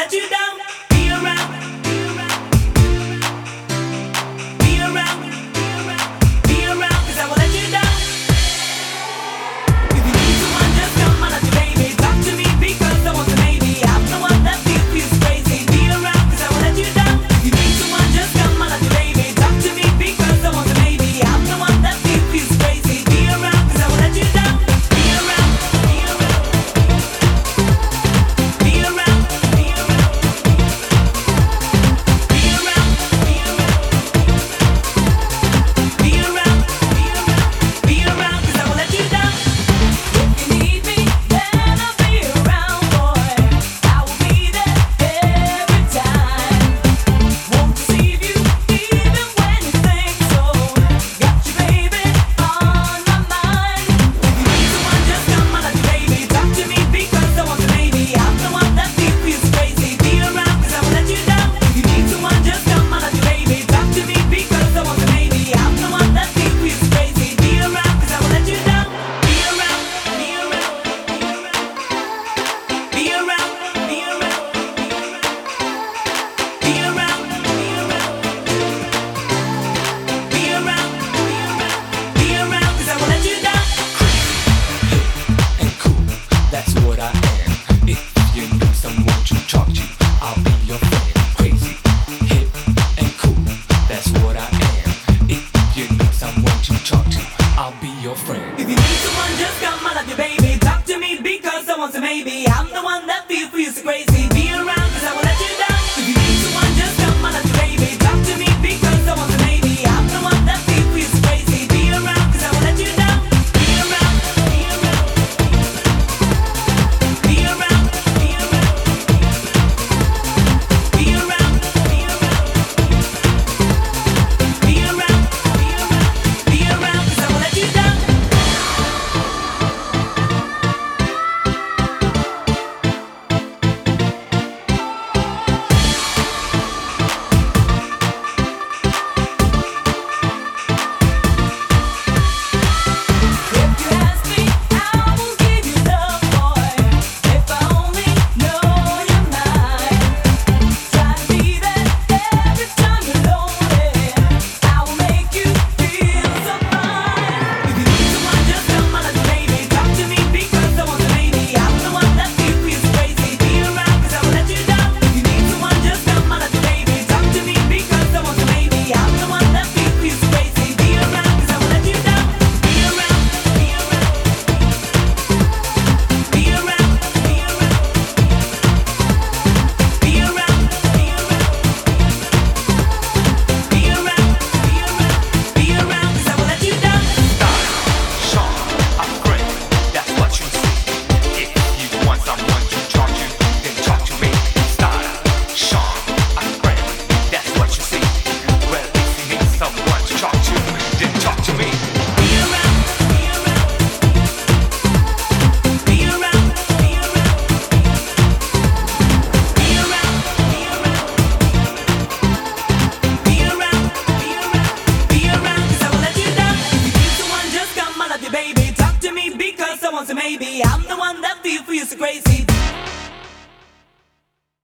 let you down. Be around, be around, be around, 'cause I will let you down. If you need someone, just come on, let you baby. Talk to me because I want the maybe. I'm the one that feels crazy. Be around, 'cause I will let you down. If you need someone, just come on, let you baby. Talk to me because I want the maybe. I'm the one that feels crazy. Be around, 'cause I will let you down. Be around, be around, be around, be around, be around, be around, be around, 'cause I will let you down. If you need me, then I'll be around, boy. I will be there every time. Won't deceive you even when you think so. Got you, baby, on my mind. If you need someone, just come on, let you baby. Talk to me because I want the maybe. I'm the one that feels crazy. Be around, 'cause I will let you down. If you need someone, just come on, let you baby. Talk to me because I want the maybe. I'm the one that feels crazy. Be around, 'cause I will let you down. Be around, be around, be around, be around, be around, be around, be around, 'cause I will let you down. And cool, that's what I am. If you need someone to talk to, I'll be your friend. Crazy, hip, and cool, that's what I am. If you need someone to talk to, I'll be your friend. If you need someone, just come on, love you, baby. Talk to me because I want some maybe. I'm the one that feels crazy. Be around, 'cause I will let you down. If you need someone, just come on, love you, baby. Talk to me because I want some maybe. I'm the one that feels crazy. Be around, 'cause I will let you down. Be around, be around, be around, be around, be around, be around, be around, be around, 'cause I will let you down. If you ask me, I will give you love, boy. If I only know your mind, try to be there every time you're lonely. I will make you feel so fine. If you need someone, just come on, let me baby. Talk to me because I want the maybe. I'm the one that feels crazy. Be around, 'cause I will let you down. If you need someone, just come on, let me baby. Talk to me because I want the maybe. I'm the one that feels crazy. Be around, 'cause I will let you down. Be around, be around, be around, be around, be around, be around, be around, be around, 'cause I will let you down. Sean, I'm great, that's what you see. If you want someone to talk to, then talk to me. Style, Sean, I'm great, that's what you see. Well, if you need someone to talk to, then talk to me. Be around, be around, be around, be around, be around, be around, be around, be around, 'cause I will let you down. If you need someone, just come on, love you, baby. Talk to me because I want some maybe. I'm the one that feels crazy.